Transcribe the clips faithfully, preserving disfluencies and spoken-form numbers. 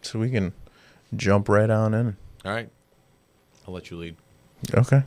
so we can jump right on in. All right. I'll let you lead. Okay.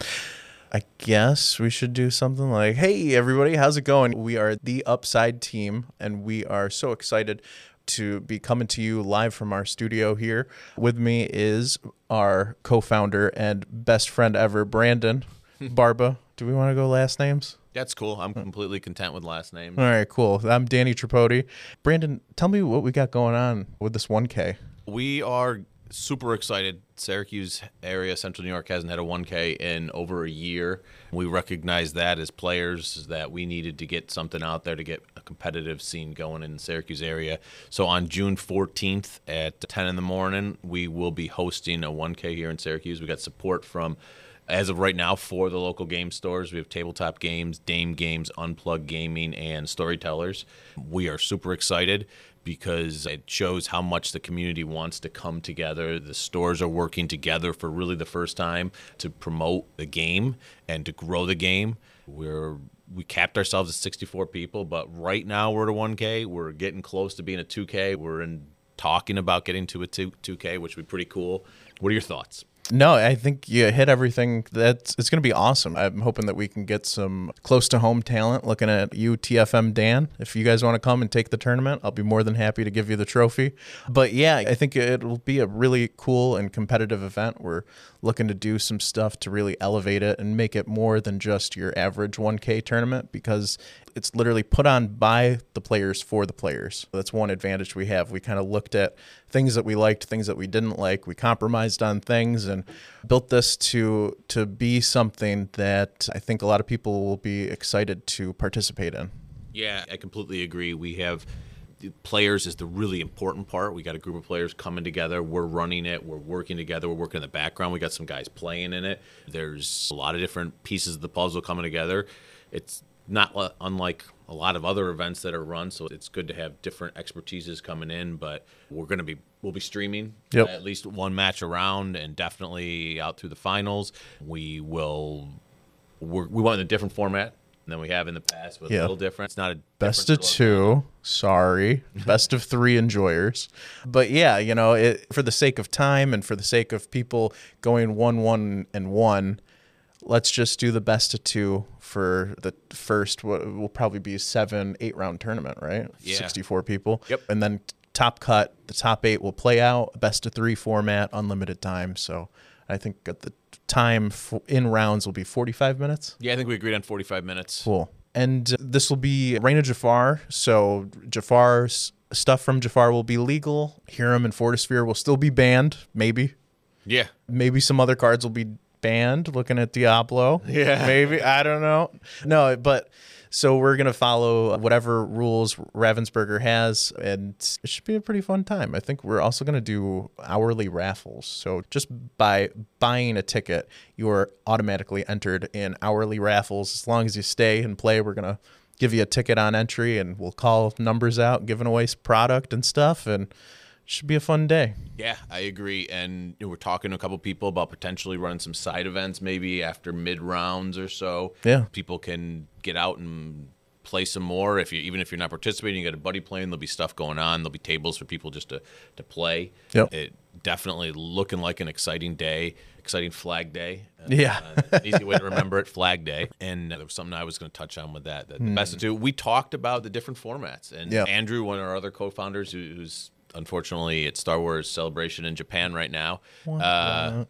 I guess we should do something like, hey, everybody, how's it going? We are the Upside team, and we are so excited to be coming to you live from our studio here. With me is our co-founder and best friend ever, Brandon Barba. Do we want to go last names? That's cool. I'm completely content with last names. All right, cool. I'm Danny Tripodi. Brandon, tell me what we got going on with this one K. We are super excited. Syracuse area, Central New York, hasn't had a one K in over a year. We recognize that as players that we needed to get something out there to get a competitive scene going in the Syracuse area. So on June fourteenth at ten in the morning, we will be hosting a one K here in Syracuse. We got support from, as of right now, for the local game stores. We have Tabletop Games, Dame Games, Unplugged Gaming, and Storytellers. We are super excited because it shows how much the community wants to come together. The stores are working together for really the first time to promote the game and to grow the game. We're we capped ourselves at sixty-four people, but right now we're at a one K. We're getting close to being a two K. We're in talking about getting to a two, 2K, which would be pretty cool. What are your thoughts? No, I think you hit everything. That's it's going to be awesome. I'm hoping that we can get some close to home talent. Looking at you, T F M Dan. If you guys want to come and take the tournament, I'll be more than happy to give you the trophy. But yeah, I think it'll be a really cool and competitive event. We're looking to do some stuff to really elevate it and make it more than just your average one K tournament, because it's literally put on by the players for the players. That's one advantage we have. We kind of looked at things that we liked, things that we didn't like. We compromised on things and built this to to be something that I think a lot of people will be excited to participate in. Yeah, I completely agree. We have players is the really important part. We got a group of players coming together. We're running it. We're working together. We're working in the background. We got some guys playing in it. There's a lot of different pieces of the puzzle coming together. It's not unlike a lot of other events that are run, so it's good to have different expertises coming in. But we're going to be we'll be streaming yep. at least one match around, and definitely out through the finals. We will we're, we want a different format than we have in the past, but yeah. a little different. It's not a best of two. Sorry, best of three enjoyers. But yeah, you know, it, for the sake of time and for the sake of people going one, one, and one. Let's just do the best of two for the first, what will probably be a seven, eight round tournament, right? Yeah. sixty-four people. Yep. And then top cut, the top eight will play out, best of three format, unlimited time. So I think at the time in rounds will be forty-five minutes. Yeah, I think we agreed on forty-five minutes. Cool. And this will be Reign of Jafar. So Jafar's stuff from Jafar will be legal. Hiram and Fortisphere will still be banned, maybe. Yeah. Maybe some other cards will be banned, looking at Diablo. Yeah. Maybe. I don't know. No, but so we're going to follow whatever rules Ravensburger has, and it should be a pretty fun time. I think we're also going to do hourly raffles. So just by buying a ticket, you're automatically entered in hourly raffles. As long as you stay and play, we're going to give you a ticket on entry, and we'll call numbers out, giving away product and stuff, and should be a fun day. Yeah, I agree. And you know, we're talking to a couple people about potentially running some side events maybe after mid rounds or so. Yeah. People can get out and play some more. If you even if you're not participating, you got a buddy playing, there'll be stuff going on. There'll be tables for people just to, to play. Yep. It definitely looking like an exciting day, exciting Flag Day. Uh, Yeah. uh, an easy way to remember it, Flag Day. And there was something I was going to touch on with that. The mm. best of two. We talked about the different formats. And yep. Andrew, one of our other co-founders who, who's unfortunately at Star Wars Celebration in Japan right now. Uh,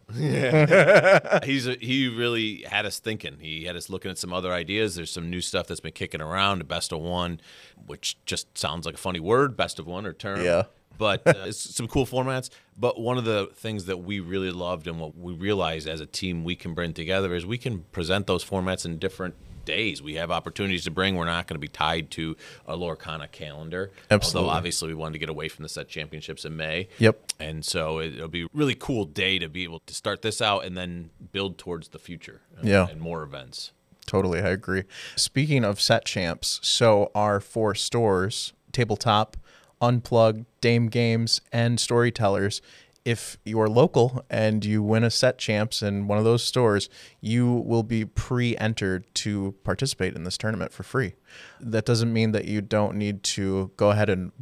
he's a, he really had us thinking. He had us looking at some other ideas. There's some new stuff that's been kicking around. A best of one, which just sounds like a funny word, best of one or term. Yeah. But uh, it's some cool formats. But one of the things that we really loved and what we realized as a team we can bring together is we can present those formats in different days. We have opportunities to bring. We're not going to be tied to a Lorcana calendar. Absolutely. Although obviously we wanted to get away from the set championships in May. Yep. And so it, it'll be a really cool day to be able to start this out and then build towards the future. And, yeah. and more events. Totally, I agree. Speaking of set champs, so our four stores, Tabletop, Unplugged, Dame Games, and Storytellers, if you're local and you win a set champs in one of those stores, you will be pre-entered to participate in this tournament for free. That doesn't mean that you don't need to go ahead and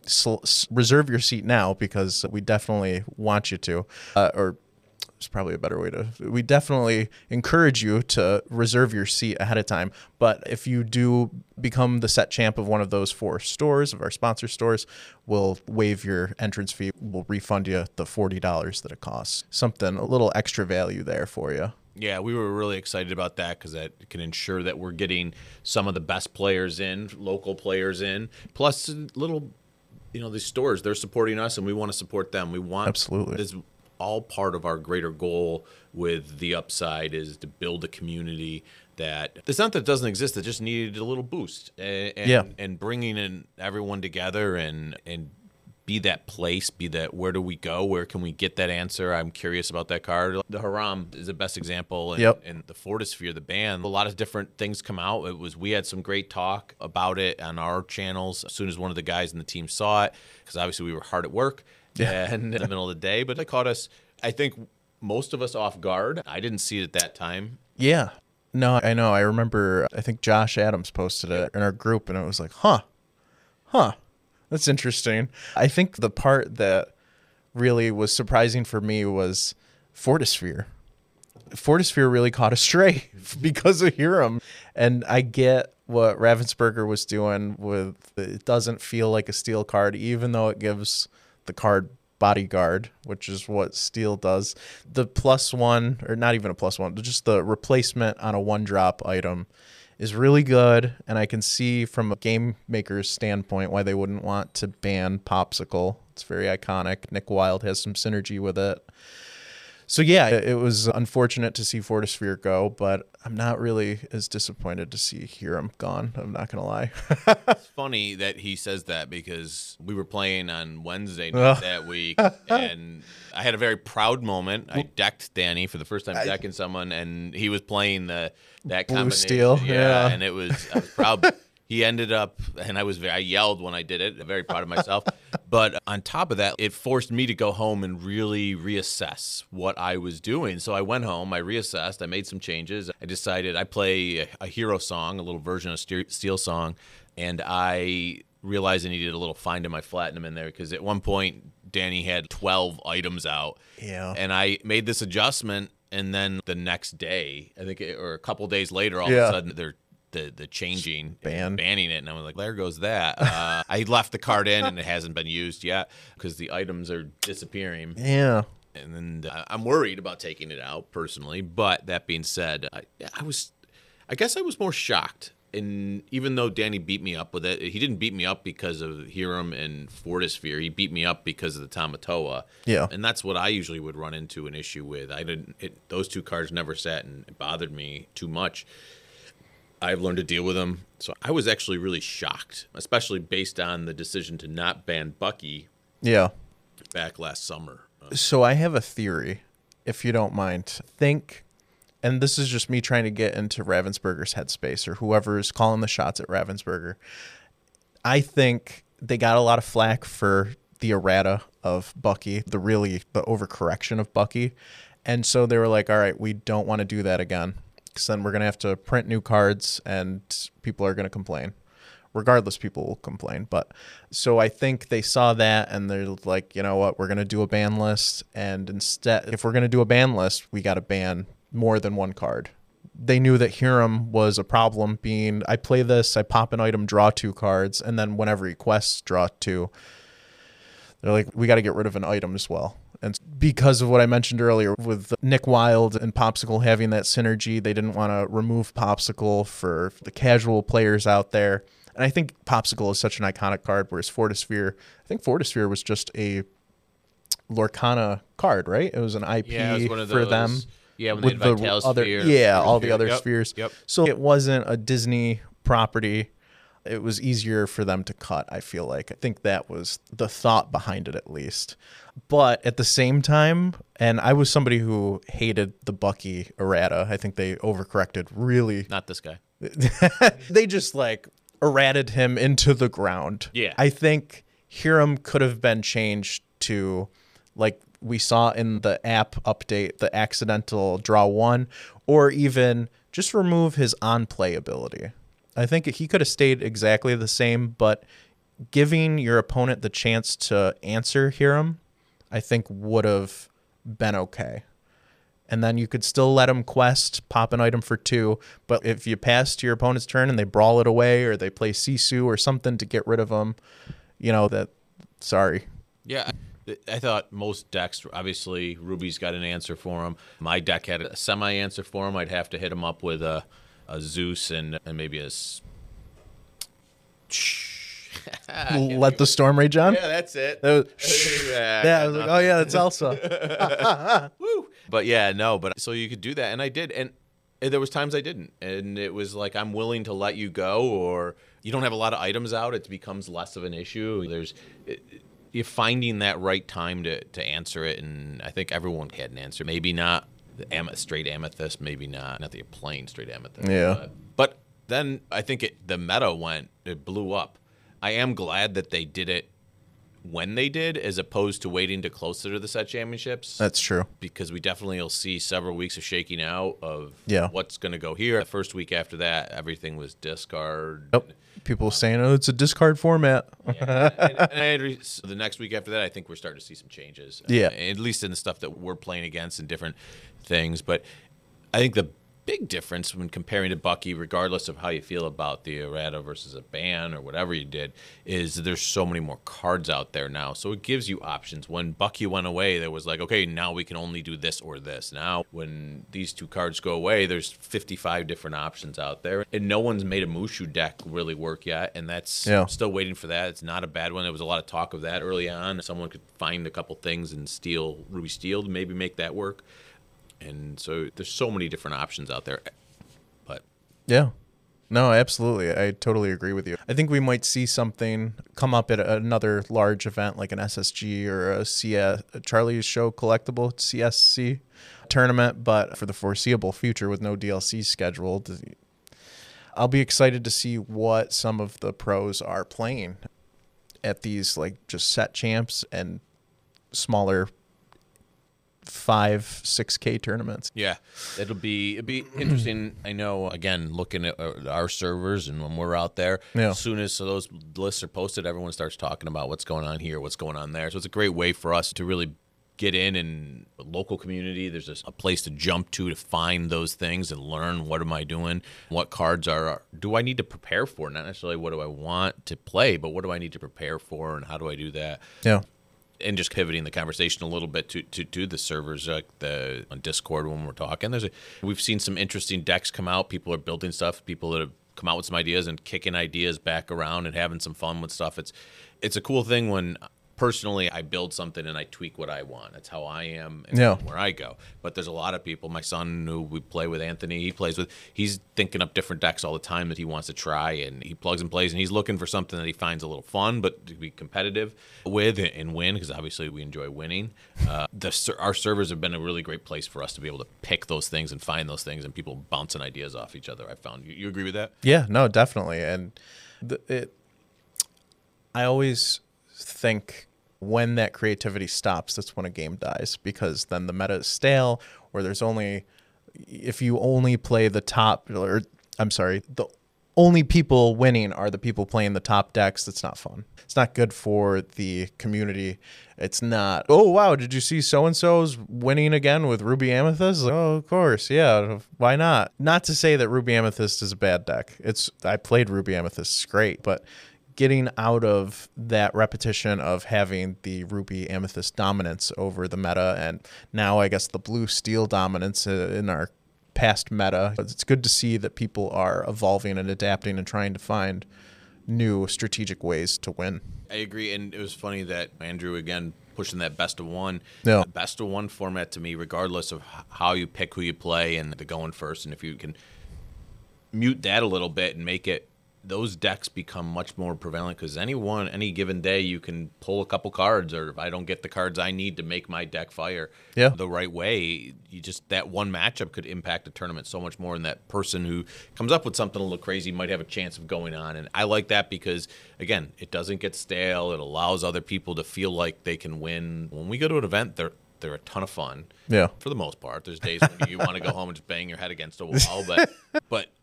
sl- s- reserve your seat now because we definitely want you to, uh, or it's probably a better way to, we definitely encourage you to reserve your seat ahead of time. But if you do become the set champ of one of those four stores, of our sponsor stores, we'll waive your entrance fee. We'll refund you the forty dollars that it costs. Something, a little extra value there for you. Yeah, we were really excited about that because that can ensure that we're getting some of the best players in, local players in, plus little, you know, these stores, they're supporting us and we want to support them. We want, Absolutely. This all part of our greater goal with the Upside is to build a community that it's not that it doesn't exist, it just needed a little boost. And, and, yeah. and bringing in everyone together and, and be that place, be that where do we go? Where can we get that answer? I'm curious about that card. The Haram is the best example. And, yep. and the Fortisphere, the band, a lot of different things come out. It was, we had some great talk about it on our channels as soon as one of the guys in the team saw it, because obviously we were hard at work. Yeah. And in the middle of the day, but it caught us, I think, most of us off guard. I didn't see it at that time. Yeah. No, I know. I remember, I think Josh Adams posted it in our group, and it was like, huh, huh, that's interesting. I think the part that really was surprising for me was Fortisphere. Fortisphere really caught a stray because of Hiram. And I get what Ravensburger was doing with, it doesn't feel like a steel card, even though it gives the card bodyguard, which is what steel does. The plus one, or not even a plus one, but just the replacement on a one drop item is really good. And I can see from a game maker's standpoint why they wouldn't want to ban Popsicle. It's very iconic. Nick Wilde has some synergy with it. So yeah, it was unfortunate to see Fortisphere go, but I'm not really as disappointed to see Hiram gone. I'm not going to lie. It's funny that he says that because we were playing on Wednesday night Ugh. that week, and I had a very proud moment. I decked Danny for the first time, decking someone, and he was playing the that Blue combination. steel, yeah, yeah. And it was, I was proud. He ended up, and I was very, I yelled when I did it, very proud of myself. But on top of that, it forced me to go home and really reassess what I was doing. So I went home, I reassessed, I made some changes. I decided I play a, a hero song, a little version of Steel Song, and I realized I needed a little find in my Platinum in there because at one point, Danny had twelve items out. Yeah. And I made this adjustment, and then the next day, I think, it, or a couple days later, all Yeah. of a sudden, they're the the changing Ban. banning it, and I was like, there goes that. Uh, I left the card in and it hasn't been used yet because the items are disappearing. Yeah. And then uh, I'm worried about taking it out personally. But that being said, I, I was, I guess I was more shocked. And even though Danny beat me up with it, he didn't beat me up because of Hiram and Fortisphere. He beat me up because of the Tamatoa. Yeah. And that's what I usually would run into an issue with. I didn't. It, those two cards never sat and it bothered me too much. I've learned to deal with them. So I was actually really shocked, especially based on the decision to not ban Bucky Yeah. back last summer. Uh, So I have a theory, if you don't mind. Think, and this is just me trying to get into Ravensburger's headspace or whoever's calling the shots at Ravensburger. I think they got a lot of flack for the errata of Bucky, the really, the overcorrection of Bucky. And so they were like, all right, we don't want to do that again. Because then we're going to have to print new cards and people are going to complain. Regardless, people will complain. But so I think they saw that and they're like, you know what, we're going to do a ban list. And instead, if we're going to do a ban list, we got to ban more than one card. They knew that Hiram was a problem being, I play this, I pop an item, draw two cards, and then whenever he quests, draw two. They're like, we got to get rid of an item as well. And because of what I mentioned earlier with Nick Wilde and Popsicle having that synergy, they didn't want to remove Popsicle for the casual players out there. And I think Popsicle is such an iconic card, whereas Fortisphere, I think Fortisphere was just a Lorcana card, right? It was an I P yeah, it was one of for those, them. Yeah, when they with had the Vital's other, Sphere. yeah, all the other Yep, spheres. Yep. So it wasn't a Disney property. It was easier for them to cut, I feel like. I think that was the thought behind it, at least. But at the same time, and I was somebody who hated the Bucky errata. I think they overcorrected really. Not this guy. They just like errated him into the ground. Yeah. I think Hiram could have been changed to, like we saw in the app update, the accidental draw one, or even just remove his on-play ability. I think he could have stayed exactly the same, but giving your opponent the chance to answer Hiram, I think would have been okay. And then you could still let them quest, pop an item for two. But if you pass to your opponent's turn and they brawl it away or they play Sisu or something to get rid of them, you know, that, sorry. Yeah, I thought most decks, obviously, Ruby's got an answer for him. My deck had a semi-answer for him. I'd have to hit him up with a, a Zeus and, and maybe a... Let the storm rage on? Yeah, that's it. That was, yeah, yeah, I was like, oh, yeah, that's Elsa. Woo. But, yeah, no, but so you could do that, and I did, and there was times I didn't, and it was like, I'm willing to let you go, or you don't have a lot of items out, it becomes less of an issue. There's... It, you're finding that right time to, to answer it, and I think everyone had an answer. Maybe not the am- straight amethyst, maybe not not the plain straight amethyst. Yeah. But, but then I think it, the meta went, it blew up. I am glad that they did it when they did, as opposed to waiting to closer to the set championships. That's true. Because we definitely will see several weeks of shaking out of yeah. what's going to go here. The first week after that, everything was discard. Yep. People saying, oh, it's a discard format. Yeah, and, and I, so the next week after that, I think we're starting to see some changes. Yeah. Uh, at least in the stuff that we're playing against and different things. But I think the big difference when comparing to Bucky, regardless of how you feel about the errata versus a ban or whatever you did, is there's so many more cards out there now. So it gives you options. When Bucky went away, there was like, okay, now we can only do this or this. Now, when these two cards go away, there's fifty-five different options out there. And no one's made a Mushu deck really work yet, and that's yeah. still waiting for that. It's not a bad one. There was a lot of talk of that early on. Someone could find a couple things and steal Ruby Steel to maybe make that work. And so there's so many different options out there. But yeah. No, absolutely. I totally agree with you. I think we might see something come up at another large event like an S S G or a C S, a Charlie's Show collectible C S C tournament, but for the foreseeable future with no D L C scheduled, I'll be excited to see what some of the pros are playing at these like just set champs and smaller five, six K tournaments. Yeah, it'll be it'll be interesting. I know, again, looking at our servers and when we're out there, yeah. as soon as those lists are posted, everyone starts talking about what's going on here, what's going on there. So it's a great way for us to really get in and local community. There's a, a place to jump to to find those things and learn what am I doing, what cards are do I need to prepare for, not necessarily what do I want to play, but what do I need to prepare for and how do I do that. Yeah. And just pivoting the conversation a little bit to, to, to the servers, like the on Discord when we're talking. There's a, we've seen some interesting decks come out. People are building stuff. People that have come out with some ideas and kicking ideas back around and having some fun with stuff. It's it's a cool thing when personally I build something and I tweak what I want. That's how I am and yeah. where I go. But there's a lot of people. My son, who we play with, Anthony, he plays with, he's thinking up different decks all the time that he wants to try, and he plugs and plays, and he's looking for something that he finds a little fun but to be competitive with and win, because obviously we enjoy winning. Uh, the, our servers have been a really great place for us to be able to pick those things and find those things, and people bouncing ideas off each other. I found. You, you agree with that? Yeah, no, definitely. And the, it, I always think when that creativity stops, that's when a game dies, because then the meta is stale, or there's only, if you only play the top, or I'm sorry, the only people winning are the people playing the top decks. That's not fun. It's not good for the community. It's not, oh, wow, did you see so-and-so's winning again with Ruby Amethyst? Like, oh, of course, yeah, why not? Not to say that Ruby Amethyst is a bad deck. It's I played Ruby Amethyst, it's great, but getting out of that repetition of having the Ruby Amethyst dominance over the meta, and now I guess the blue steel dominance in our past meta. It's good to see that people are evolving and adapting and trying to find new strategic ways to win. I agree, and it was funny that Andrew, again, pushing that best of one. Yeah. The best of one format to me, regardless of how you pick who you play and the going first, and if you can mute that a little bit and make it, those decks become much more prevalent, because any one, any given day you can pull a couple cards, or if I don't get the cards I need to make my deck fire yeah. the right way, you just, that one matchup could impact a tournament so much more, and that person who comes up with something a little crazy might have a chance of going on. And I like that because, again, it doesn't get stale. It allows other people to feel like they can win. When we go to an event, they're they're a ton of fun. Yeah. For the most part. There's days when you want to go home and just bang your head against a wall, but but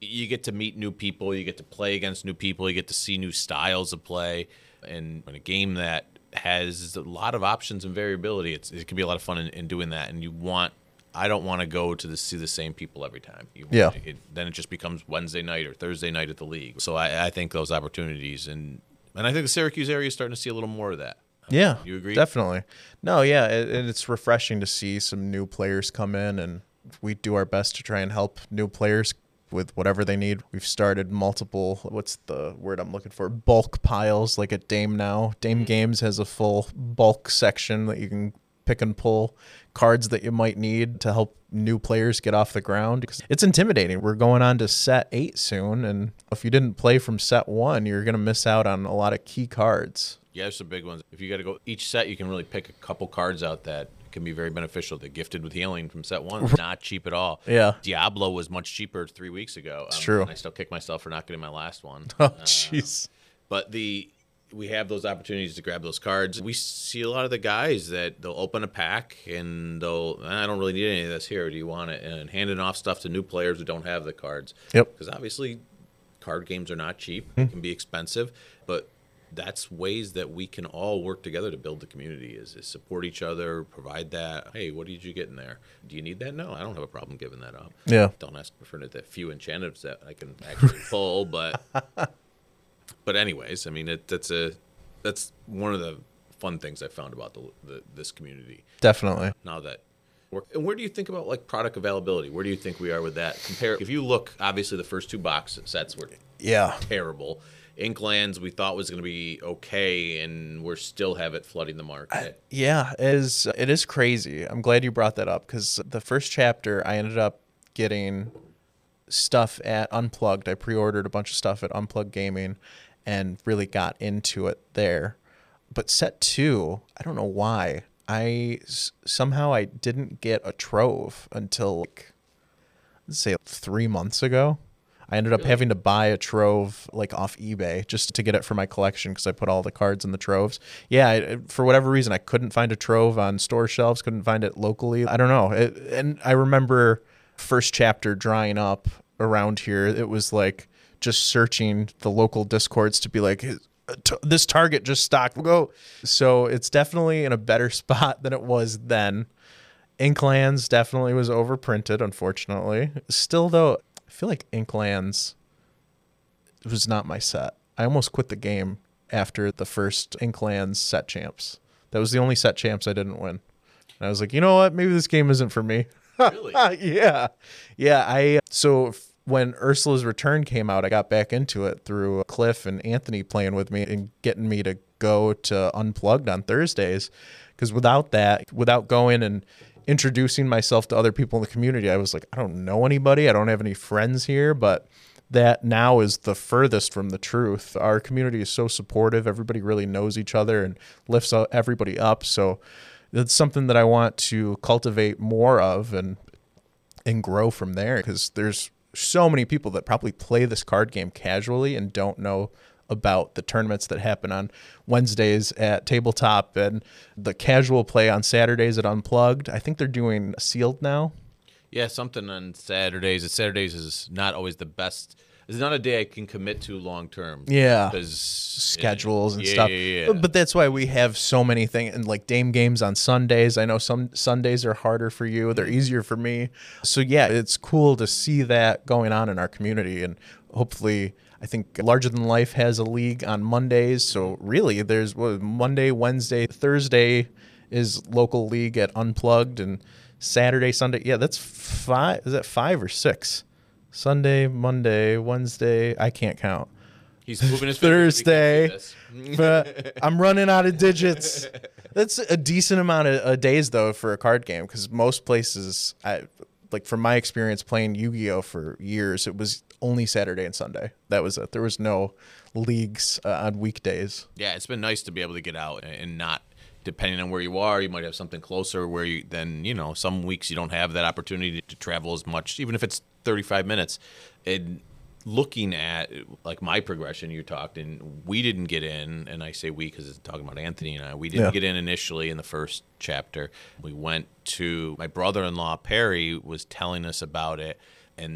you get to meet new people, you get to play against new people, you get to see new styles of play, and in a game that has a lot of options and variability, it's, it can be a lot of fun in, in doing that. And you want, I don't want to go to the, see the same people every time. You want, Yeah. It, then it just becomes Wednesday night or Thursday night at the league. So I, I think those opportunities, and and I think the Syracuse area is starting to see a little more of that. Yeah, You agree? Definitely. No, yeah, it, and it's refreshing to see some new players come in, and we do our best to try and help new players with whatever they need. We've started multiple, what's the word I'm looking for, bulk piles, like at Dame now. Dame Games has a full bulk section that you can pick and pull cards that you might need to help new players get off the ground, because it's intimidating. We're going on to set eight soon, and if you didn't play from set one, you're going to miss out on a lot of key cards. Yeah, there's some big ones. If you got to go each set, you can really pick a couple cards out that can be very beneficial. The Gifted with Healing from set one, not cheap at all. Yeah. Diablo was much cheaper three weeks ago. It's Um, true. And I still kick myself for not getting my last one. Oh, jeez. But the we have those opportunities to grab those cards. We see a lot of the guys that they'll open a pack and they'll, I don't really need any of this here. Do you want it? And handing off stuff to new players who don't have the cards. Yep. Because obviously card games are not cheap. They can be expensive. But that's ways that we can all work together to build the community, is, is support each other, provide that. Hey, what did you get in there? Do you need that? No, I don't have a problem giving that up. Yeah. Don't ask for the few enchantments that I can actually pull, but but anyways, I mean, it, that's a that's one of the fun things I found about the, the this community. Definitely. Now that, and where do you think about like product availability? Where do you think we are with that? Compare. If you look, obviously the first two box sets were Yeah. terrible. Inklands we thought was going to be okay, and we're still have it flooding the market. Yeah, it is, it is crazy. I'm glad you brought that up, because the first chapter, I ended up getting stuff at Unplugged. I pre-ordered a bunch of stuff at Unplugged Gaming and really got into it there. But set two, I don't know why. I s- somehow I didn't get a trove until, like, let's say three months ago. I ended up Really? having to buy a trove like off eBay just to get it for my collection, because I put all the cards in the troves. Yeah, I, for whatever reason, I couldn't find a trove on store shelves, couldn't find it locally. I don't know. It, and I remember first chapter drying up around here. It was like just searching the local Discords to be like, this Target just stocked, we'll go. So it's definitely in a better spot than it was then. Inklands definitely was overprinted, unfortunately. Still, though, I feel like Inklands was not my set. I almost quit the game after the first Inklands set champs. That was the only set champs I didn't win. And I was like, you know what? Maybe this game isn't for me. Really? yeah. Yeah. I So f- when Ursula's Return came out, I got back into it through Cliff and Anthony playing with me and getting me to go to Unplugged on Thursdays. Because without that, without going and introducing myself to other people in the community, I was like, I don't know anybody. I don't have any friends here, but that now is the furthest from the truth. Our community is so supportive. Everybody really knows each other and lifts everybody up. So that's something that I want to cultivate more of and and grow from there, because there's so many people that probably play this card game casually and don't know about the tournaments that happen on Wednesdays at Tabletop and the casual play on Saturdays at Unplugged. I think they're doing Sealed now. Yeah, something on Saturdays. Saturdays is not always the best. It's not a day I can commit to long term. Yeah. Because Schedules and yeah, stuff. Yeah, yeah, But, but that's why we have so many things, and like Dame games on Sundays. I know some Sundays are harder for you. They're easier for me. So yeah, it's cool to see that going on in our community, and hopefully I think Larger Than Life has a league on Mondays. So really there's what, Monday, Wednesday, Thursday is local league at Unplugged, and Saturday, Sunday. Yeah, that's five. Is that five or six? Sunday, Monday, Wednesday. I can't count. He's moving his fingers. Thursday. We can't see this. But I'm running out of digits. That's a decent amount of uh, days, though, for a card game, because most places, I, like from my experience playing Yu-Gi-Oh for years, it was only Saturday and Sunday. That was it. There was no leagues uh, on weekdays. Yeah, it's been nice to be able to get out and not, depending on where you are, you might have something closer where you then, you know, some weeks you don't have that opportunity to travel as much, even if it's thirty-five minutes. And looking at like my progression, you talked, and we didn't get in, and I say we because it's talking about Anthony and I, we didn't Yeah. get in initially in the first chapter. We went to my brother-in-law, Perry, was telling us about it, and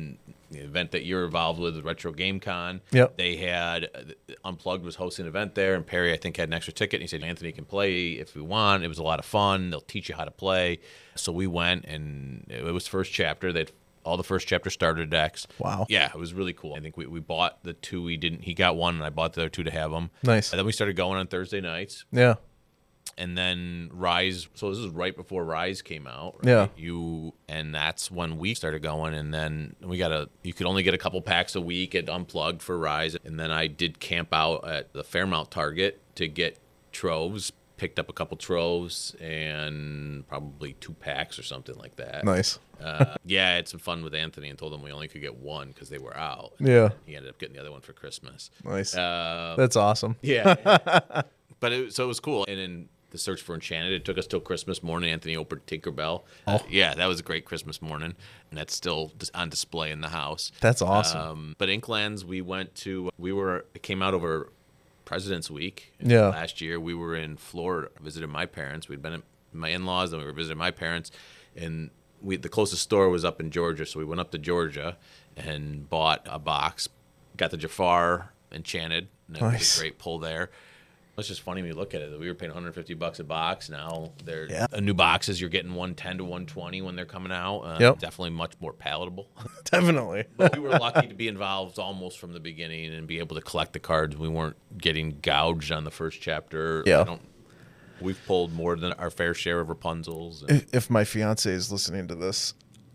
the event that you're involved with, Retro Game Con. Yep. They had uh, Unplugged was hosting an event there, and Perry, I think, had an extra ticket. And he said, Anthony can play if we want. It was a lot of fun. They'll teach you how to play. So we went, and it was first chapter. They'd all the first chapter starter decks. Wow. Yeah, it was really cool. I think we, we bought the two. We didn't. He got one, and I bought the other two to have them. Nice. And then we started going on Thursday nights. Yeah. And then Rise, so this is right before Rise came out. Right? Yeah. You and that's when we started going, and then we got a. You could only get a couple packs a week at Unplugged for Rise, and then I did camp out at the Fairmount Target to get troves. Picked up a couple troves and probably two packs or something like that. Nice. uh, yeah, I had some fun with Anthony and told him we only could get one because they were out. Yeah. He ended up getting the other one for Christmas. Nice. Uh, That's awesome. yeah. But it, so it was cool. And then the search for Enchanted, it took us till Christmas morning. Anthony opened Tinkerbell. Uh, yeah, that was a great Christmas morning. And that's still just on display in the house. That's awesome. Um, but Inklands, we went to, we were, it came out over President's Week. Yeah. Last year, we were in Florida, visited my parents. We'd been at my in-laws, then we were visiting my parents. And we the closest store was up in Georgia, so we went up to Georgia and bought a box. Got the Jafar Enchanted. And that was Nice. a great pull there. It's just funny when you look at it. We were paying one hundred fifty bucks a box. Now they're Yeah. uh, new boxes. You're getting one ten to one twenty when they're coming out. Uh, Yep. Definitely much more palatable. Definitely. But we were lucky to be involved almost from the beginning and be able to collect the cards. We weren't getting gouged on the first chapter. Yeah. I don't, we've pulled more than our fair share of Rapunzels. And, If, if my fiance is listening to this,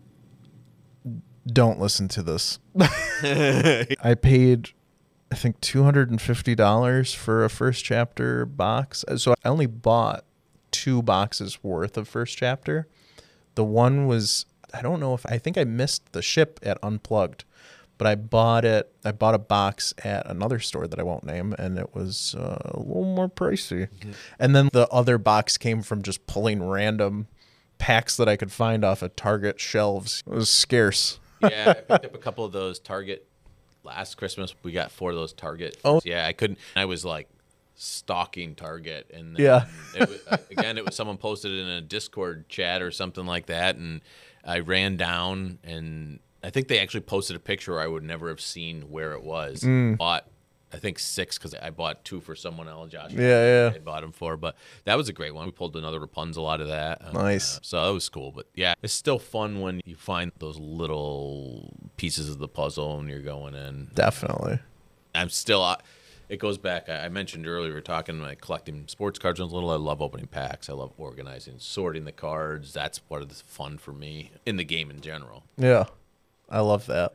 don't listen to this. I paid, I think, two hundred fifty dollars for a first chapter box. So I only bought two boxes worth of first chapter. The one was, I don't know if, I think I missed the ship at Unplugged, but I bought it, I bought a box at another store that I won't name, and it was uh, a little more pricey. Mm-hmm. And then the other box came from just pulling random packs that I could find off of Target shelves. It was scarce. yeah, I picked up a couple of those Target last Christmas. We got four of those Target. Oh. Yeah, I couldn't, I was like stalking Target. And then Yeah. it was, again, it was someone posted in a Discord chat or something like that. And I ran down and I think they actually posted a picture I would never have seen where it was. Mm. Bought, I think six because I bought two for someone else, Josh. Yeah, yeah. I bought them for, but that was a great one. We pulled another Rapunzel out of that. Um, Nice. uh, so that was cool. But yeah, it's still fun when you find those little pieces of the puzzle and you're going in. Definitely. I'm still, uh, it goes back. I I mentioned earlier, we were talking like collecting sports cards when I was little. I love opening packs. I love organizing, sorting the cards. That's part of the fun for me in the game in general. Yeah. I love that.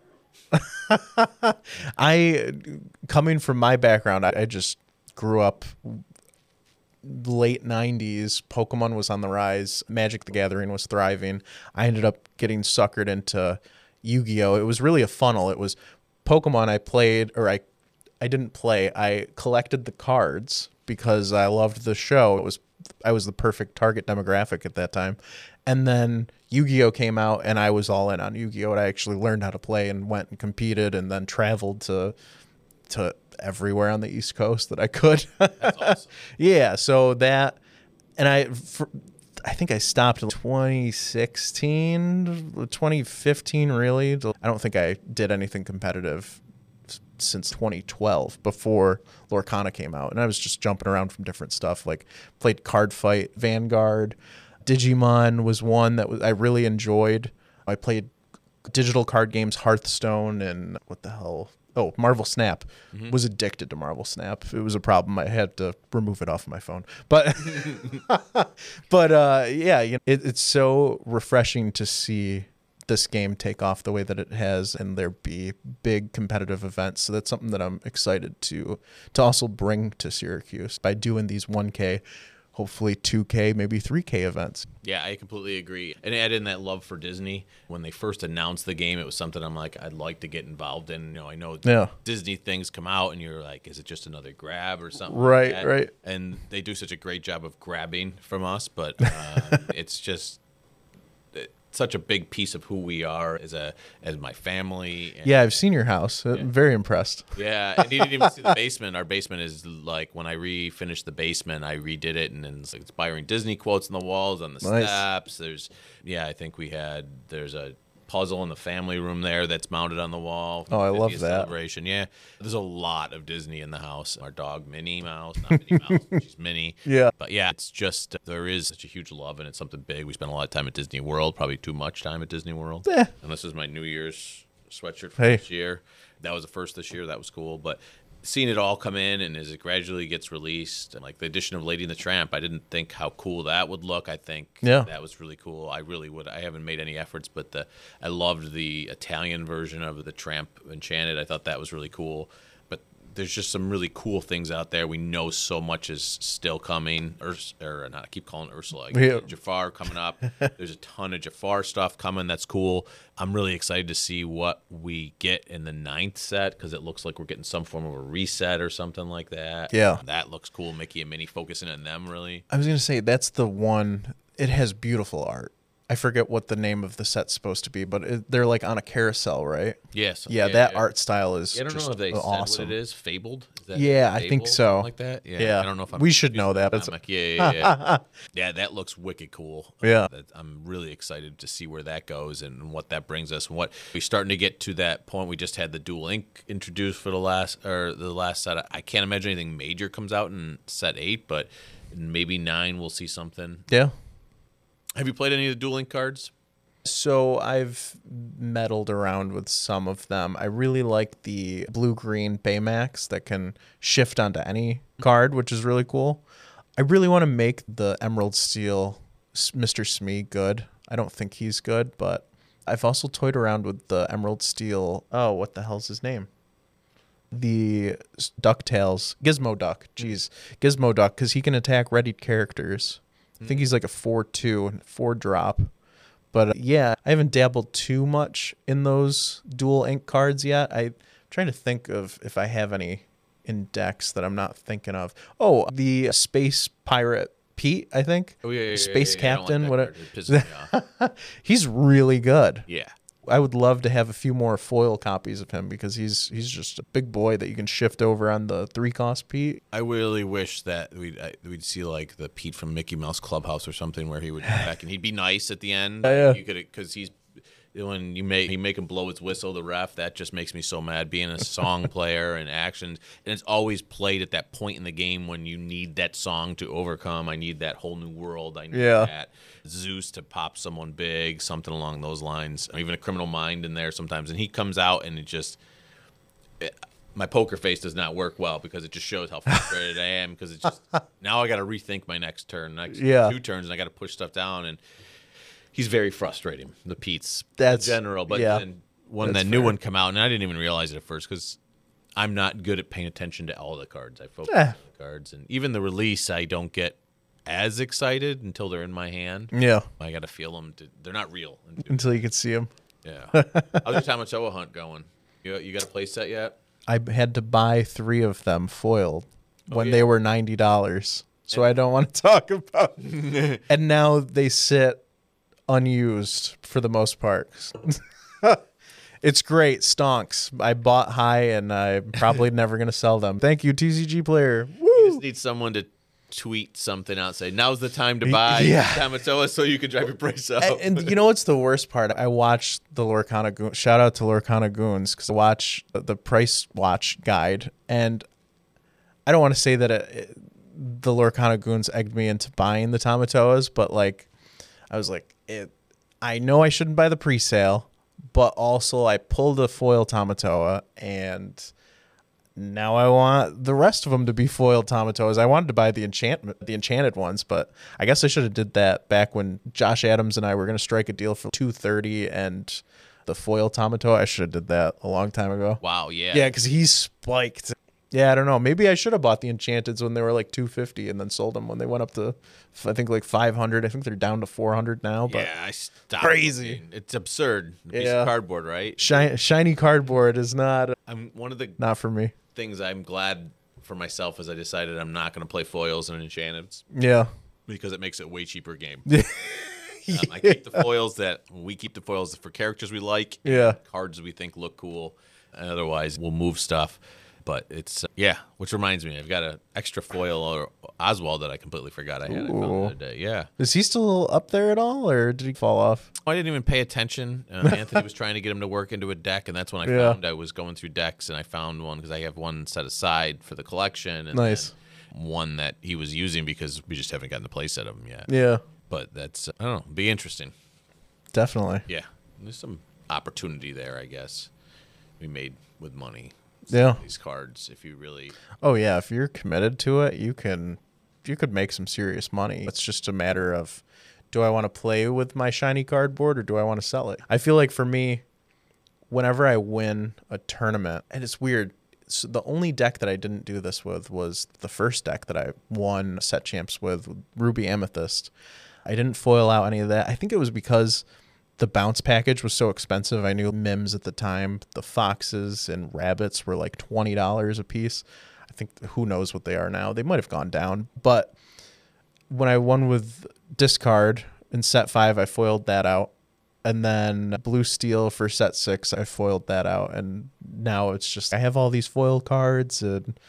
I, coming from my background, I, I just grew up late nineties. Pokemon was on the rise. Magic the Gathering was thriving. I ended up getting suckered into Yu-Gi-Oh! It was really a funnel. It was Pokemon I played, or I, I didn't play. I collected the cards because I loved the show. It was, I was the perfect target demographic at that time. And then Yu-Gi-Oh! Came out, and I was all in on Yu-Gi-Oh! And I actually learned how to play and went and competed and then traveled to to everywhere on the East Coast that I could. That's awesome. Yeah, so that, and I, for, I think I stopped in twenty sixteen, twenty fifteen, really. I don't think I did anything competitive since twenty twelve, before Lorcana came out. And I was just jumping around from different stuff, like played Card Fight, Vanguard. Digimon was one that was, I really enjoyed. I played digital card games, Hearthstone, and what the hell? Oh, Marvel Snap. Mm-hmm. Was addicted to Marvel Snap. It was a problem. I had to remove it off of my phone. But, but uh, yeah, you know, it, it's so refreshing to see this game take off the way that it has, and there be big competitive events. So that's something that I'm excited to to also bring to Syracuse by doing these one K, hopefully two K, maybe three K events. Yeah, I completely agree. And add in that love for Disney. When they first announced the game, it was something I'm like, I'd like to get involved in. You know, I know Yeah. Disney things come out, and you're like, is it just another grab or something? Right, like that? right. And they do such a great job of grabbing from us, but uh, it's just it's such a big piece of who we are as a as my family. And Yeah, I've seen your house. I'm very impressed. yeah, and you didn't even see the basement. Our basement is like, when I refinished the basement, I redid it, and then it's inspiring Disney quotes on the walls, on the Nice. steps. There's, yeah, I think we had, there's a puzzle in the family room there that's mounted on the wall. Oh, I love fiftieth that. Celebration. Yeah. There's a lot of Disney in the house. Our dog, Minnie Mouse. Not Minnie Mouse, but she's Minnie. Yeah. But yeah, it's just, there is such a huge love, and it's something big. We spend a lot of time at Disney World, probably too much time at Disney World. Eh. And this is my New Year's sweatshirt for Hey. this year. That was the first this year. That was cool. But seeing it all come in, and as it gradually gets released, and like the addition of Lady and the Tramp, I didn't think how cool that would look. I think Yeah. that was really cool. I really would. I haven't made any efforts, but the I loved the Italian version of the Tramp Enchanted. I thought that was really cool. But there's just some really cool things out there. We know so much is still coming. Urs- or not, I keep calling it Ursula. Yeah. Jafar coming up. There's a ton of Jafar stuff coming. That's cool. I'm really excited to see what we get in the ninth set, because it looks like we're getting some form of a reset or something like that. Yeah. That looks cool. Mickey and Minnie focusing on them, really. I was going to say, that's the one. It has beautiful art. I forget what the name of the set's supposed to be, but it, they're like on a carousel, right? Yes. Yeah, that art style is Yeah, I don't just know if they awesome. said what it is. Fabled? Is that Yeah, I Fable? think so. Something like that? Yeah. Yeah. I don't know if I'm We should confusing know that. the That's- comic. Yeah, yeah, yeah. Yeah. Yeah, that looks wicked cool. Yeah. That- I'm really excited to see where that goes and what that brings us. And what we're starting to get to that point. We just had the Dual Ink introduced for the last or the last set. I can't imagine anything major comes out in set eight, but maybe nine we'll see something. Yeah. Have you played any of the Dual Link cards? So I've meddled around with some of them. I really like the blue-green Baymax that can shift onto any card, which is really cool. I really want to make the Emerald Steel S- Mister Smee good. I don't think he's good, but I've also toyed around with the Emerald Steel. Oh, what the hell's his name? The s- DuckTales. Gizmo Duck. Jeez. Gizmo Duck, because he can attack readied characters. I think he's like a four two, four drop. But uh, yeah, I haven't dabbled too much in those dual ink cards yet. I'm trying to think of if I have any in decks that I'm not thinking of. Oh, the Space Pirate Pete, I think. Oh, yeah, yeah, yeah, Space yeah, yeah. I don't like Captain, that whatever. card. It pisses me off. He's really good. Yeah. I would love to have a few more foil copies of him because he's he's just a big boy that you can shift over on the three cost Pete. I really wish that we'd I, we'd see like the Pete from Mickey Mouse Clubhouse or something where he would come back and he'd be nice at the end. Yeah, yeah. You could, because he's when you make he make him blow his whistle, the ref, that just makes me so mad. Being a song player and actions, and it's always played at that point in the game when you need that song to overcome. I need that whole new world. I need Yeah. that Zeus to pop someone big, something along those lines. Or even a Criminal Mind in there sometimes, and he comes out and it just. It, my poker face does not work well because it just shows how frustrated I am because it's just now I got to rethink my next turn, next Yeah. two turns, and I got to push stuff down, and he's very frustrating. The Pete's That's- in general, but yeah. then when That's that new fair. one come out, and I didn't even realize it at first because I'm not good at paying attention to all the cards. I focus Eh. on the cards, and even the release, I don't get as excited until they're in my hand. Yeah, I got to feel them. To, they're not real. until you can see him. Yeah. How's your Tamatoa hunt going? You you got a play set yet? I had to buy three of them foiled when yeah. they were ninety dollars. So I don't want to talk about. And now they sit unused for the most part. It's great, stonks. I bought high, and I'm probably never gonna sell them. Thank you, T C G player. You Woo! just need someone to tweet something out, say now's the time to buy Yeah. Tamatoa so you can drive your price up. And, and you know what's the worst part? I watched the Lorcana Goons. Shout out to Lorcana Goons because I watch the Price Watch guide, and I don't want to say that it, it, the Lorcana Goons egged me into buying the Tamatoas, but like I was like, it. I know I shouldn't buy the pre-sale, but also I pulled a foil Tamatoa, and now I want the rest of them to be foiled Tamatoas. I wanted to buy the enchantment, the enchanted ones, but I guess I should have did that back when Josh Adams and I were going to strike a deal for two thirty and the foil Tamatoa. I should have did that a long time ago. Wow, yeah. Yeah, because he's spiked. Yeah, I don't know. Maybe I should have bought the enchanteds when they were like two fifty and then sold them when they went up to, I think, like five hundred. I think they're down to four hundred now. But Yeah, I stopped. Crazy. looking. It's absurd. A piece Yeah. of cardboard, right? shiny, shiny cardboard is not I'm one of the not for me. things I'm glad for myself is I decided I'm not going to play foils and enchantments Yeah. because it makes it a way cheaper game. um, I keep the foils that we keep the foils for characters we like, and Yeah. cards we think look cool, and otherwise we'll move stuff. But it's, uh, yeah, which reminds me, I've got an extra foil or Oswald that I completely forgot I had. I found the other day. Yeah. Is he still up there at all, or did he fall off? I didn't even pay attention. Uh, Anthony was trying to get him to work into a deck, and that's when I Yeah. found I was going through decks, and I found one because I have one set aside for the collection. And Nice. then one that he was using because we just haven't gotten the play set of them yet. Yeah, But that's, I don't know, be interesting. definitely. Yeah. There's some opportunity there, I guess, we made with money. Yeah. These cards, if you really. Oh yeah, if you're committed to it, you can you could make some serious money. It's just a matter of, do I want to play with my shiny cardboard or do I want to sell it? I feel like for me, whenever I win a tournament, and it's weird, so the only deck that I didn't do this with was the first deck that I won set champs with, Ruby Amethyst. I didn't foil out any of that. I think it was because the bounce package was so expensive. I knew Mims at the time, the foxes and rabbits were like twenty dollars a piece. I think, who knows what they are now. They might have gone down. But when I won with discard in set five, I foiled that out. And then blue steel for set six, I foiled that out. And now it's just, I have all these foil cards and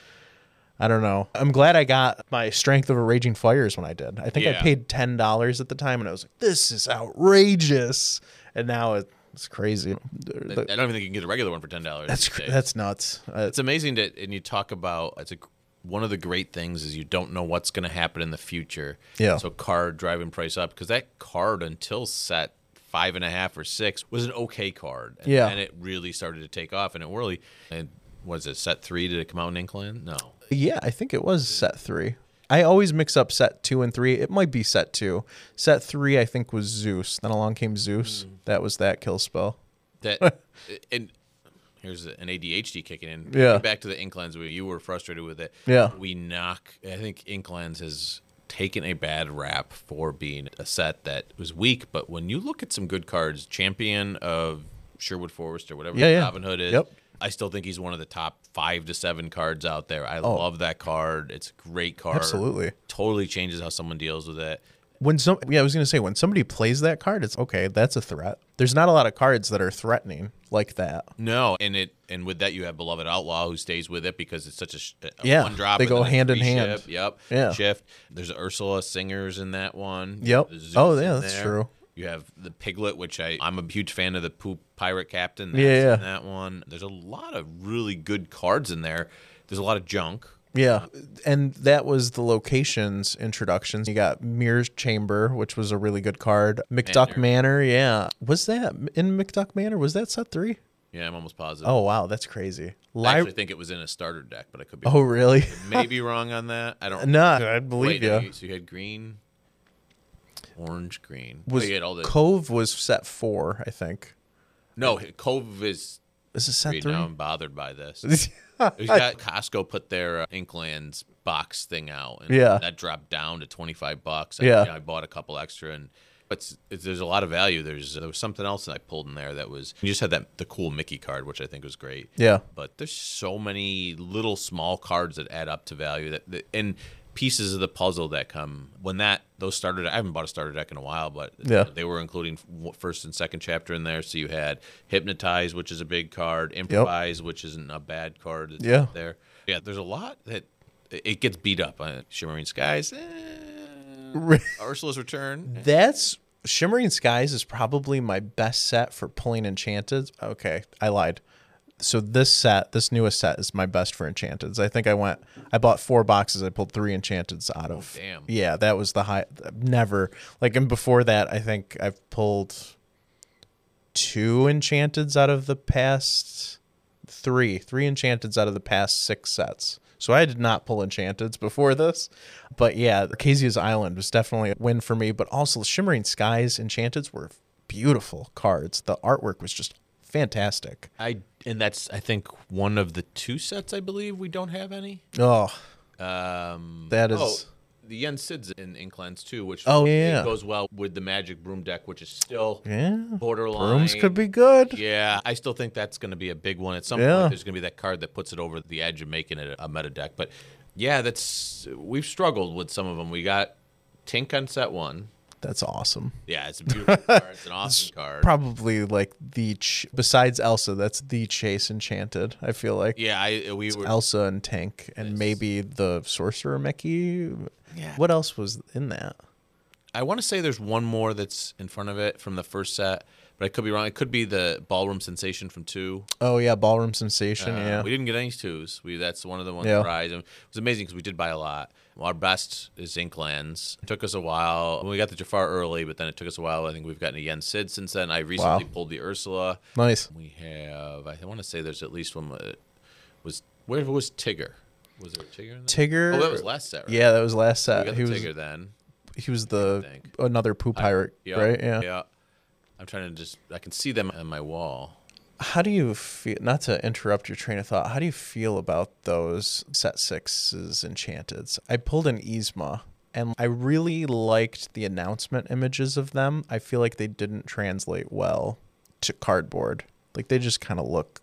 I don't know. I'm glad I got my Strength of a Raging Fires when I did. I think I Yeah. paid ten dollars at the time, and I was like, this is outrageous. And now it's crazy. I don't even think you can get a regular one for ten dollars. That's cr- that's nuts. Uh, It's amazing that, and you talk about, it's a, one of the great things is you don't know what's going to happen in the future. Yeah. So card driving price up, because that card until set five and a half or six was an okay card. And Yeah. then it really started to take off, and it really, and was it set three? Did it come out in Inkland? No. yeah, I think it was set three. I always mix up set two and three. It might be set two. Set three, I think, was Zeus. Then along came Zeus. Mm. That was that kill spell. That and here's an A D H D kicking in. Yeah. Back to the Inklands where you were frustrated with it. Yeah. We knock. I think Inklands has taken a bad rap for being a set that was weak, but when you look at some good cards, Champion of Sherwood Forest or whatever Yeah, yeah. Robin Hood is, Yep. I still think he's one of the top five to seven cards out there. I love that card. It's a great card. Oh. Absolutely. Totally changes how someone deals with it. When some, yeah, I was gonna say when somebody plays that card, it's okay. That's a threat. There's not a lot of cards that are threatening like that. No, and it and with that you have Beloved Outlaw who stays with it because it's such a, sh- a Yeah, one drop. they and go then a hand in free hand. Shift. Yep. Yeah. Shift. There's Ursula Singers in that one. Yep. There's Zeus Oh, yeah, in that's there. true. You have the Piglet, which I I'm a huge fan of the Poop Pirate Captain. That's Yeah, yeah. in that one. There's a lot of really good cards in there. There's a lot of junk. Yeah, and that was the locations introductions. You got Mirror's Chamber, which was a really good card. McDuck Manor. Manor, yeah. Was that in McDuck Manor? Was that set three? Yeah, I'm almost positive. Oh, wow, that's crazy. I actually Li- think it was in a starter deck, but I could be oh, really? maybe wrong on that. I don't. No, I believe Wait, no, you. So you had green, orange, green. Was Oh, you had all the Cove was set four, I think. no Cove is. Is it set Three. three? Now I'm bothered by this. We got Costco put their uh, Inklands box thing out, and Yeah. that dropped down to twenty-five bucks. I, Yeah. you know, I bought a couple extra, and it's, it's there's a lot of value. There's there was something else that I pulled in there that was you just had that the cool Mickey card, which I think was great. Yeah. But there's so many little small cards that add up to value that, that and pieces of the puzzle that come when that those started. I haven't bought a starter deck in a while, but Yeah. they were including f- first and second chapter in there. So you had Hypnotize, which is a big card, Improvise, which isn't a bad card. That's Yeah. up there. Yeah, there's a lot that it gets beat up. Uh, Shimmering Skies, eh, Ursula's Return. That's Shimmering Skies is probably my best set for pulling Enchanted. Okay, I lied. So this set, this newest set, is my best for Enchanteds. I think I went, I bought four boxes. I pulled three Enchanteds out of. Oh, damn. Yeah, that was the high. Never like, and before that, I think I've pulled two Enchanteds out of the past three, three Enchanteds out of the past six sets. So I did not pull Enchanteds before this. But yeah, Arcasia's Island was definitely a win for me. But also Shimmering Skies Enchanteds were beautiful cards. The artwork was just fantastic. I and that's I think one of the two sets I believe we don't have any. Oh, Um, That is- oh, the Yen Sid's in Inklands too, which Oh, it yeah. goes well with the Magic Broom deck, which is still yeah. borderline. Brooms could be good. Yeah, I still think that's going to be a big one at some Yeah. point. There's going to be that card that puts it over the edge of making it a meta deck. But yeah, that's we've struggled with some of them. We got Tink on set one. That's awesome. Yeah, it's a beautiful card. It's an awesome card. Probably like the ch- besides Elsa, that's the Chase Enchanted. I feel like. Yeah, I we It's were Elsa and Tank, and Yes. maybe the Sorcerer Mickey. Yeah. What else was in that? I want to say there's one more that's in front of it from the first set, but I could be wrong. It could be the Ballroom Sensation from two. Oh yeah, Ballroom Sensation. Uh, yeah. We didn't get any twos. We that's one of the ones Yeah. prize. And it was amazing because we did buy a lot. Our best is Inklands. It took us a while. We got the Jafar early, but then it took us a while. I think we've gotten a Yen Sid since then. I recently Wow. pulled the Ursula. Nice. We have. I want to say there's at least one. uh, Was where was Tigger? Was there a Tigger in there? Tigger. Oh, that was last set. Right? Yeah, that was last We set. got He the was Tigger then. he was the I think. another poo pirate, Yeah, right? Yeah. Yeah. I'm trying to just. I can see them on my wall. How do you feel? Not to interrupt your train of thought. How do you feel about those set sixes enchanteds? I pulled an Yzma, and I really liked the announcement images of them. I feel like they didn't translate well to cardboard. Like they just kind of look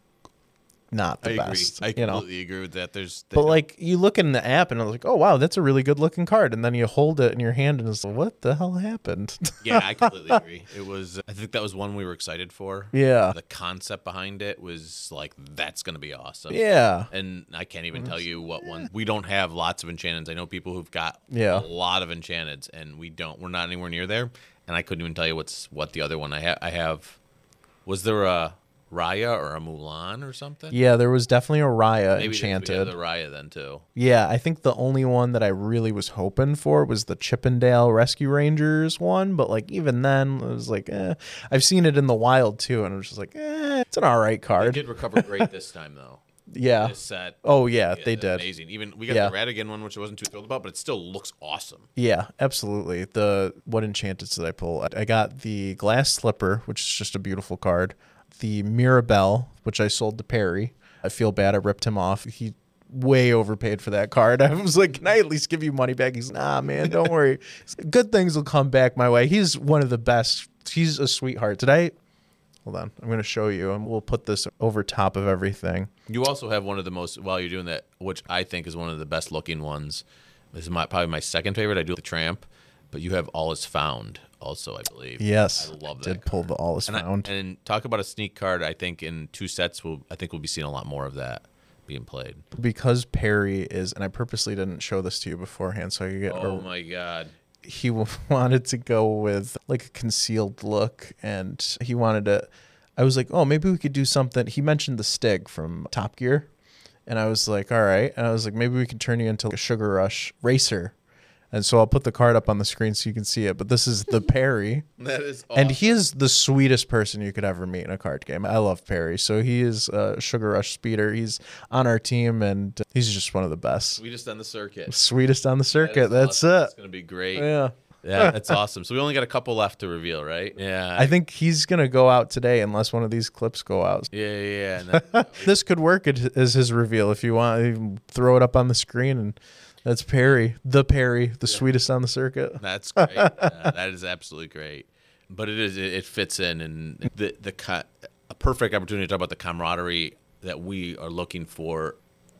not the I best. agree. I you know. completely agree with that. There's. they But don't- like you look in the app and it's like, oh wow, that's a really good looking card, and then you hold it in your hand and it's like, what the hell happened? Yeah, I completely agree. It was. I think that was one we were excited for. Yeah. The concept behind it was like that's going to be awesome. Yeah. And I can't even tell you what one. We don't have lots of enchanteds. I know people who've got Yeah. a lot of enchanteds, and we don't. We're not anywhere near there. And I couldn't even tell you what's what the other one I have. I have. Was there a Raya or a Mulan or something? Yeah, there was definitely a Raya Maybe enchanted. Yeah, the Raya then too. Yeah, I think the only one that I really was hoping for was the Chippendale Rescue Rangers one, but like even then, it was like, eh. I've seen it in the wild too, and I was just like, eh, it's an all right They card. did recover great this time though. Yeah. This set. Oh yeah, Yeah, they did. Amazing. Even we got Yeah. the Radigan one, which I wasn't too thrilled about, but it still looks awesome. Yeah, absolutely. The what enchanteds did I pull? I got the Glass Slipper, which is just a beautiful card. The Mirabelle, which I sold to Perry. I feel bad I ripped him off. He way overpaid for that card. I was like, can I at least give you money back? He's nah, man, don't worry. Good things will come back my way. He's one of the best. He's a sweetheart. Did I? Hold on. I'm going to show you, and we'll put this over top of everything. You also have one of the most, while you're doing that, which I think is one of the best looking ones. This is my probably my second favorite. I do the Tramp, but you have All Is Found also, I believe. Yes, I love that. did pull card. the All Is and Found. I, and talk about a sneak card. I think in two sets, we'll I think we'll be seeing a lot more of that being played. Because Perry is, and I purposely didn't show this to you beforehand, so you get Oh a my God. he wanted to go with like a concealed look, and he wanted to I was like, oh, maybe we could do something. He mentioned the Stig from Top Gear, and I was like, all right. And I was like, maybe we could turn you into like a Sugar Rush racer. And so I'll put the card up on the screen so you can see it. But this is the Perry. That is awesome. And he is the sweetest person you could ever meet in a card game. I love Perry. So he is a Sugar Rush speeder. He's on our team, and he's just one of the best. Sweetest on the circuit. Sweetest on the That circuit. is That's awesome. it. It's going to be great. Yeah. Yeah, that's awesome. So we only got a couple left to reveal, right? Yeah. I think he's going to go out today unless one of these clips go out. Yeah, yeah, yeah. And that, This could work as as his reveal if you want. You can throw it up on the screen, and that's Perry, the Perry, the sweetest on the circuit. that's great. Uh, that is absolutely great. But it is it, it fits in, and the the co- a perfect opportunity to talk about the camaraderie that we are looking for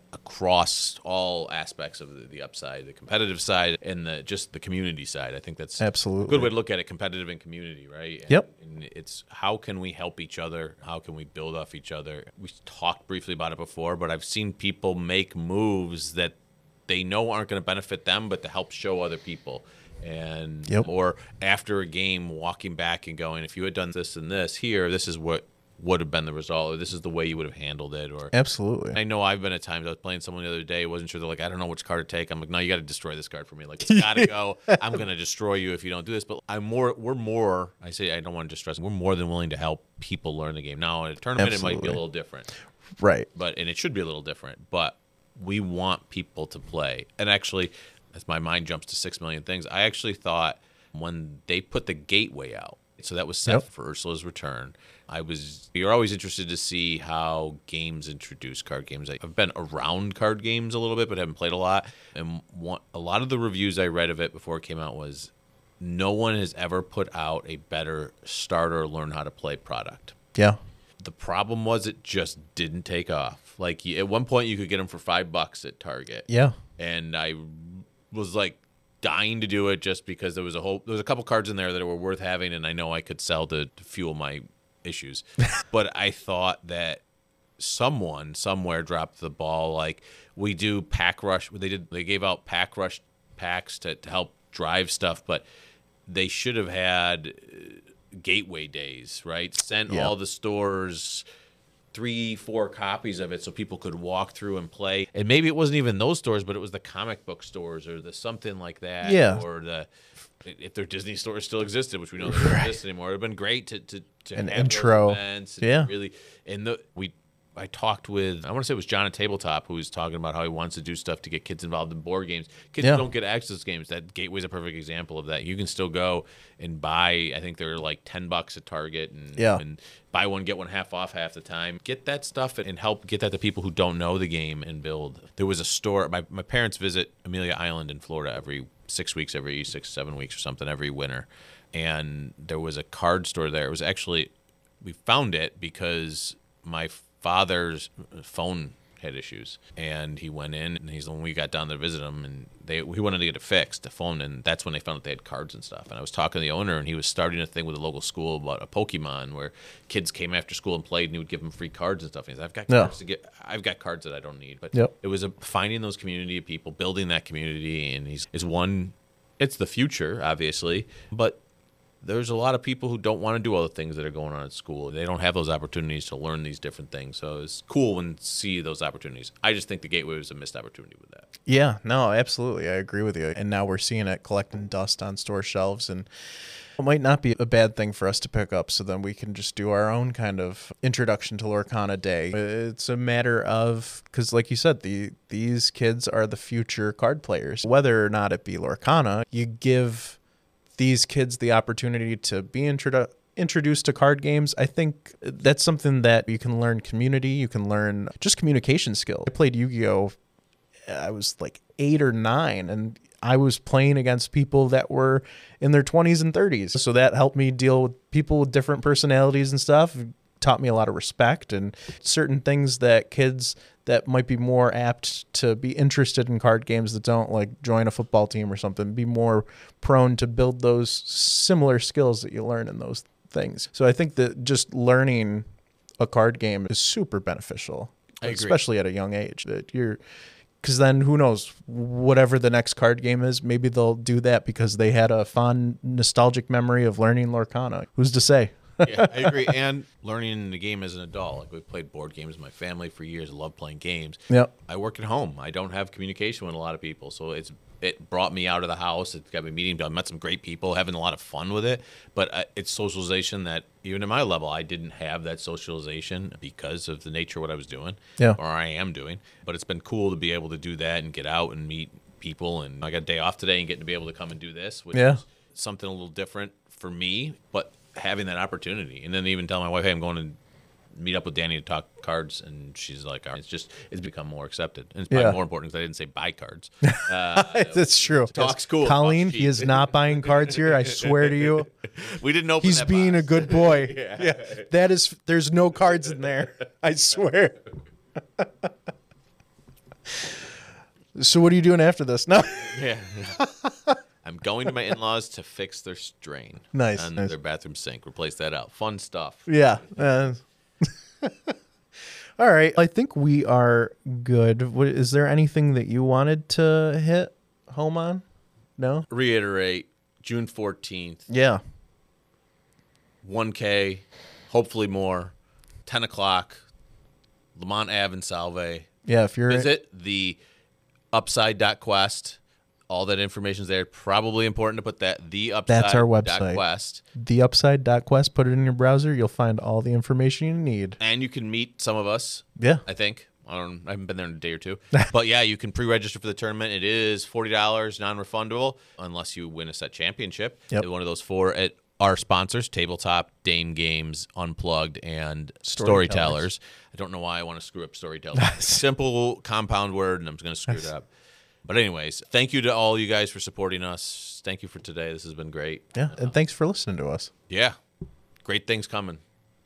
across all aspects of the, the upside, the competitive side, and the just the community side. I think that's Absolutely. a good way to look at it, competitive and community, right? And, Yep. And it's how can we help each other? How can we build off each other? We talked briefly about it before, but I've seen people make moves that they know aren't going to benefit them, but to help show other people. And Yep. or after a game, walking back and going, if you had done this and this here, this is what would have been the result, or this is the way you would have handled it. Or Absolutely. I know I've been at times I was playing someone the other day, wasn't sure. They're like, I don't know which card to take. I'm like, no, you got to destroy this card for me. Like, it's got to go. I'm going to destroy you if you don't do this. But I'm more. We're more. I say I don't want to distress. We're more than willing to help people learn the game. Now, in a tournament, it might be Absolutely. a little different, Right. but and it should be a little different. But we want people to play. And actually, as my mind jumps to six million things, I actually thought when they put the gateway out, so that was set Yep. for Ursula's return. I was. You're always interested to see how games introduce card games. I've been around card games a little bit, but haven't played a lot. And one, a lot of the reviews I read of it before it came out was, no one has ever put out a better starter learn how to play product. Yeah. The problem was it just didn't take off. Like at one point, you could get them for five bucks at Target. Yeah. And I was like, dying to do it just because there was a whole there was a couple cards in there that were worth having, and I know I could sell to, to fuel my issues. But I thought that someone somewhere dropped the ball. Like, we do pack rush. They did. They gave out pack rush packs to, to help drive stuff, but they should have had gateway days, right? Sent Yeah. all the stores three, four copies of it so people could walk through and play. And maybe it wasn't even those stores, but it was the comic book stores or the something like that. Yeah. Or the if their Disney stores still existed, which we don't right. exist anymore. It would have been great to to, to An have intro. those events. And yeah. Really, and the we. I talked with, I want to say it was John at Tabletop, who was talking about how he wants to do stuff to get kids involved in board games. Kids yeah. don't get access to games. That Gateway's a perfect example of that. You can still go and buy, I think they're like ten bucks at Target, and, yeah. and buy one, get one half off half the time. Get that stuff and help get that to people who don't know the game and build. There was a store, my, my parents visit Amelia Island in Florida every six weeks, every six, seven weeks or something, every winter. And there was a card store there. It was actually, we found it because my father's phone had issues, and he went in, and he's when we got down there to visit him, and they he wanted to get it fixed, the phone, and that's when they found out they had cards and stuff. And I was talking to the owner, and he was starting a thing with a local school about a Pokemon where kids came after school and played, and he would give them free cards and stuff. And he's like, I've got cards yeah. to get, I've got cards that I don't need, but yep. it was a, finding those community of people, building that community, and he's is one. It's the future, obviously, but there's a lot of people who don't want to do all the things that are going on at school. They don't have those opportunities to learn these different things. So it's cool when see those opportunities. I just think the Gateway was a missed opportunity with that. Yeah, no, absolutely. I agree with you. And now we're seeing it collecting dust on store shelves, and it might not be a bad thing for us to pick up, so then we can just do our own kind of introduction to Lorcana Day. It's a matter of, because like you said, the these kids are the future card players. Whether or not it be Lorcana, you give these kids the opportunity to be introdu- introduced to card games. I think that's something that you can learn community, you can learn just communication skills. I played Yu-Gi-Oh! I was like eight or nine, and I was playing against people that were in their twenties and thirties. So that helped me deal with people with different personalities and stuff. It taught me a lot of respect and certain things that kids that might be more apt to be interested in card games that don't like join a football team or something, be more prone to build those similar skills that you learn in those things. So I think that just learning a card game is super beneficial, I agree. Especially at a young age. That you're, because then who knows, whatever the next card game is, maybe they'll do that because they had a fond nostalgic memory of learning Lorcana. Who's to say? Yeah, I agree. And learning the game as an adult. Like, we've played board games with my family for years. I love playing games. Yep. I work at home. I don't have communication with a lot of people. So it's it brought me out of the house. It's got me meeting. I met some great people, having a lot of fun with it. But uh, it's socialization that, even at my level, I didn't have that socialization because of the nature of what I was doing. Yeah. Or I am doing. But it's been cool to be able to do that and get out and meet people. And I got a day off today and getting to be able to come and do this, which Yeah. is something a little different for me. But having that opportunity, and then even tell my wife, hey, I'm going to meet up with Danny to talk cards, and she's like, it's just it's become more accepted, and it's probably Yeah. more important because I didn't say buy cards. Uh, That's true. Talk's cool. Colleen, Talk's he is cheap. not buying cards here. I swear to you. We didn't open. He's that being box. a good boy. Yeah. Yeah. That is, there's no cards in there. I swear. So what are you doing after this? No. Yeah. I'm going to my in-laws to fix their strain. Nice, On nice. their bathroom sink. Replace that out. Fun stuff. Yeah. Uh, all right. I think we are good. What, is there anything that you wanted to hit home on? No? Reiterate, June fourteenth, Yeah. one K, hopefully more, ten o'clock, Lamont Ave in Salve. Yeah. If you're Visit the upside.quest. All that information's there. Probably important to put that, the upside. That's our website. Quest. the upside dot quest, put it in your browser. You'll find all the information you need. And you can meet some of us, Yeah. I think. I don't. I haven't been there in a day or two, but yeah, you can pre-register for the tournament. It is forty dollars, non-refundable, unless you win a set championship. Yep. One of those four at our sponsors: Tabletop, Dame Games, Unplugged, and Storytellers. Storytellers. I don't know why I want to screw up Storytellers. Simple compound word, and I'm going to screw it up. But anyways, thank you to all you guys for supporting us. Thank you for today. This has been great. Yeah. And thanks for listening to us. Yeah, great things coming.